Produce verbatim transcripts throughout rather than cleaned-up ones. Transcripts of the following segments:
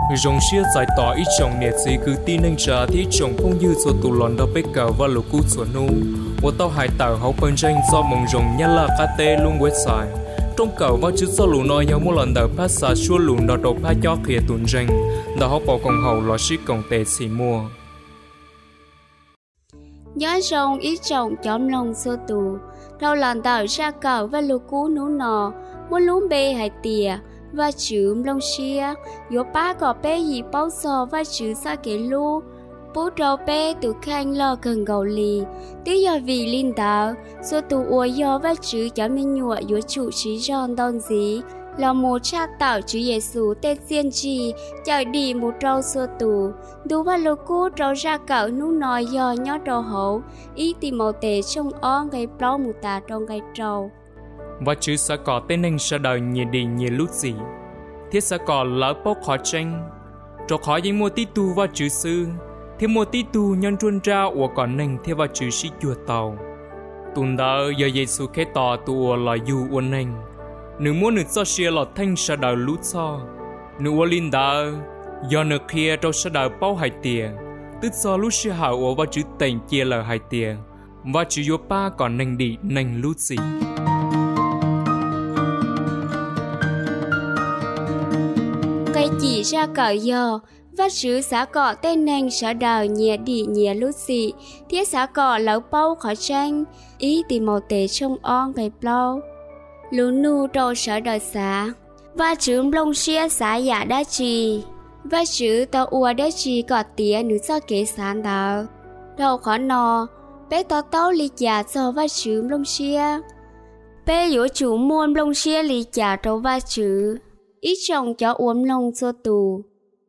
Rong xia giải tỏ ít chồng nè gì cứ tin anh trả thì chồng không như cho tụ lòn đó bế cào và lục cú chuột nô. Và tao hải tàu hậu bên tranh do mong rong nhá là cá tê luôn quét xài. Trong cào và chữ do lũ nói nhau một lần đầu phát xa xua lũ đó đầu phát cho khía tuần tranh. Đó họ bỏ công hậu lọ xí công tệ xì mua. Nhớ rong ít chồng chóm lòng xô tù. Đầu lần đầu ra cào và lục cú nú nọ. Một lũ bê hải tìa. Và chữ lông xia, yếu ba có bé gì bao giờ và chữ xa kế lưu. Bố trâu bé tụ khanh lo cần gầu lì. Tí giờ vì linh đạo, số tụ ua do và chữ cho mình nhụa yếu chủ trí ròn đòn gì. Là một cha tạo chữ Giê-xu tên tiên trì, chạy đi một trâu số tụ. Đủ và lô cú trâu ra cậu nụ nói do nhó trâu hậu. Ý tìm màu tệ trong ón gây bó mù tà trong gây trâu. Và chữ sẽ có tên anh sẽ đời nhẹ đi nhẹ lúc gì. Thiết sẽ có lỡ bốc khó tranh. Cho khó những mùa tí tu và chữ sư. Thế mùa tí tu nhân truân ra ủa còn nành thế và chữ sĩ chùa tàu. Tùn đó giờ Giê-xu khế tỏ tù là dù ủa nành. Nữ mua nữ cho xìa lọt thanh sẽ đời lút so. Nữ ủa linh đó do nữ kia trâu sẽ đời bao hải tiền. Tức do lúc xìa hảo ủa và chữ tình chia lời hải tiền. Và chữ yếu ba còn nành đi nành lút gì. Cây chỉ ra cờ giờ, và chữ xã cọ tên nành sở đời nhẹ đi nhẹ lút xị, thiết xã cọ lẩu bao khó tranh, ý tìm màu tệ trong on ngày bao. Lũ nu trâu sở đời xã, và chữ lông xia xã giả đá trì, và chữ tàu ua đá trì cọ tía nữ cho kế sáng đạo. Đầu khó nò, bé tàu tàu lì giả cho và chữ lông xia. Bé yếu chủ muôn lông xia lì giả trâu và chữ. Ít chồng cho uống lông cho tù.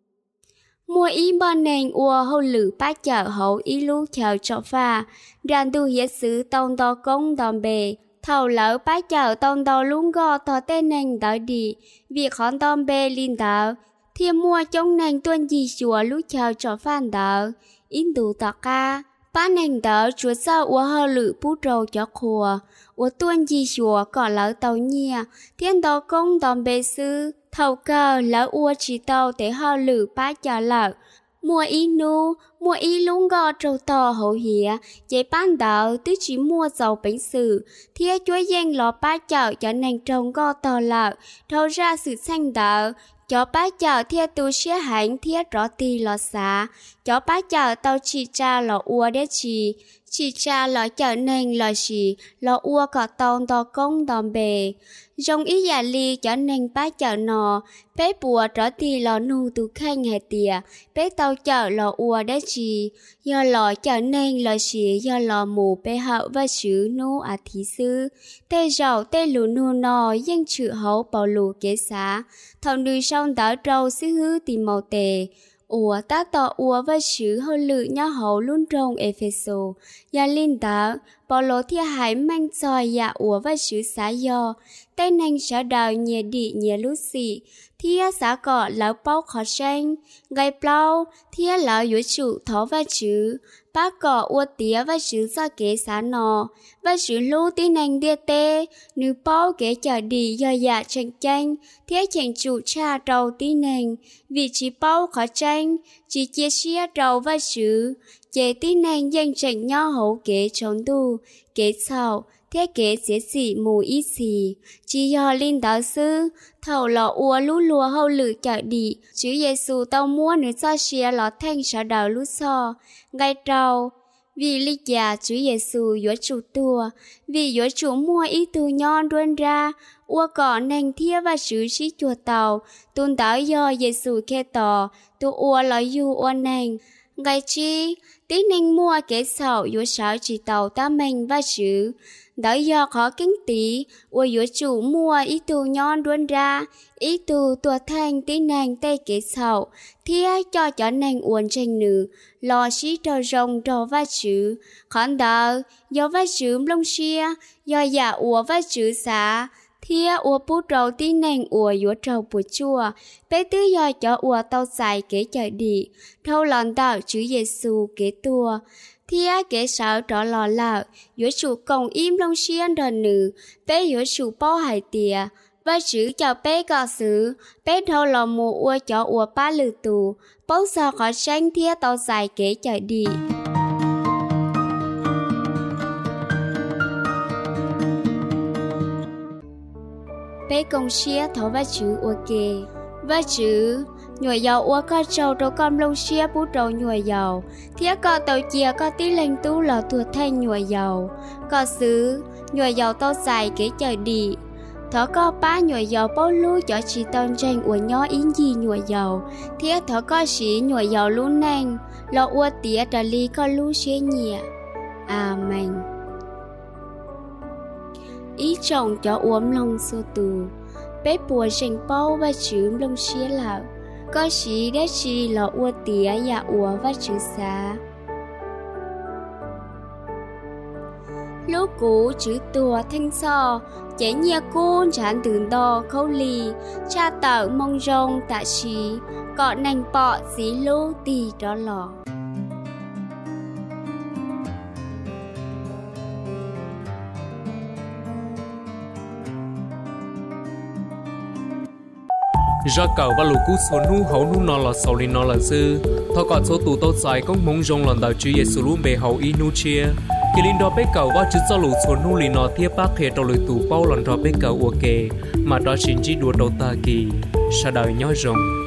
Mua ý bọn nền ua hầu lử bác chở hậu ý lúc chờ cho pha. Ràn tu hiết sứ tông đo công đòn bề. Thầu lỡ bác chở tông đo lung gò tỏ tên nền đỡ đi. Việc khón đòn bề linh đỡ. Thiên mua trong nền tuân gì chùa lúc chờ cho phan đỡ. In đủ tỏ ca. Bác nền đỡ chúa sao ua hầu lử bú trâu cho khùa. Ua tuân gì chùa có lỡ tàu nhìa. Thiên đo công đòn bề sư. Thầu cờ lỡ ua chỉ tàu để họ lử bác cho lỡ. Mua ý nu, mua ý lũng gò trâu tò hậu hìa. Chế bán đỡ tức chỉ mua dầu bánh sử. Thế chúa danh lọ bác chợ cho nền trông gò tò lỡ. Thầu ra sự xanh đỡ. Cho bác chợ thiết tu xế hành thiết rõ tì lọ xá. Cho bác chợ tàu chỉ tra lọ ua đế trì. Chỉ tra lọ chợ nền lọ xì. Lọ ua có tông đo công đòn bề. Dòng ý giả ly cho nên bác chợ nọ. Bé bùa trở tì lọ nụ tù khanh hệ tìa. Bé tàu chợ lọ ua đế trì. Do lọ chợ nền lọ xì. Do lọ mù bé hậu và sứ nụ à thí sư. Tê rậu tê lù nụ nọ. Dân chữ hậu bảo lù kế xá. Thầu nữ sông đỡ trâu sư hư tìm màu tề. Ủa ta tỏ ủa và sứ hô lự nhá hậu luôn trong Epheso. Và linh tớ, bảo lộ thiên hải mang tròi dạ ủa và sứ xá do. Tên anh sở đào nhẹ đi nhẹ lút xị. Thia xá cọ lão bao khó tranh. Gây bao, thia lão yếu chủ thó và chữ. Bác cọ ua tía và sứ do kế xá nọ. Và sứ lưu tin anh đia tê. Nữ bao kế trở đi do dạ tranh tranh. Thia chẳng chủ cha trâu tin anh. Vì chỉ bao khó tranh. Chỉ chia sẻ trâu và sứ. Chế tin anh dân tranh nho hậu kế chống đu. Kế sau. Thế kế chế sĩ mù ý xì. Chỉ do linh đạo sư. Thầu lọ ua lú lùa hậu lử chợ đi. Chứ Giê-xu tao mua nữ cho xìa lọ thanh sở đào lú so. Ngay trâu. Vì lý giả chứ Giê-xu yếu chủ tùa. Vì yếu chủ mua ý tù nhon ruân ra. Ua cỏ nành thia và sứ sĩ chùa tàu. Tùn táo do Giê-xu khe tỏ. Tù ua lọ yu ua nành. Ngay chi. Tí nành mua kế sầu yếu sáu chỉ tàu ta mình và sứ. Đó do khó kinh tí, ua yếu chủ mua ý tù nhon ruân ra, ý tù tùa thanh tí nành tê kế sầu, thia cho cho nành uốn tranh nữ, lò xí trò rồng trò vá chữ, khán đờ, do vá chữ lông xia, do giả ua vá chữ xá, thia ua bút trầu tí nành ua yếu trầu bút chua, bé tứ do cho ua tàu dài kế chợ đi, thâu lòn đạo chữ Giê-xu kế tua. Thia kế sáu trọ lò lợ, yếu chủ cổng im lông xiên đờ nữ, bé yếu chủ bao hải tìa, và chữ cho bé có sự bé thâu lò mùa ua cho ua ba lử tù bố sao khó tranh thiết tao dài kế chạy đi bé công xia thấu và chữ ua kê và chữ nhồi dầu ua có trâu trâu con lông xia bút trâu nhồi dầu thiết có tàu chia có tí lên tu lò tuột thanh nhồi dầu có xứ nhồi dầu tao dài kế chạy đi thở có ba nhồi dầu bao lưu cho chị tôn tranh ua nhỏ in gì nhồi dầu thiết thở có sĩ nhồi dầu luôn nành lò ua tía trả lý có lưu xế nhẹ Amen. Ý chồng cho uống lòng sô tù bé bùa tranh bao và chữ lông xế lão có sĩ đã chi lò ua tía và ua và chữ xá lúc cũ chữ tùa thanh so chế nhia côn chán tưởng đo khâu lì cha tờ mong rong tạ trí cọ nành bọ dí lô tì đó lò ra cầu và lục cú số nu hậu nu nọ là sau li nọ là dư thọ còn số tù tốt dài công mong rong lần đầu chữ Giêsu luôn bề hậu y nu chia khi linh đó bé cầu và chữ cho lục số nu li nọ thiếp bác hệ đầu lưỡi tù bao lần đó bé cầu ok mà đó chính chỉ đùa đầu ta kỳ sa đời nhói rồng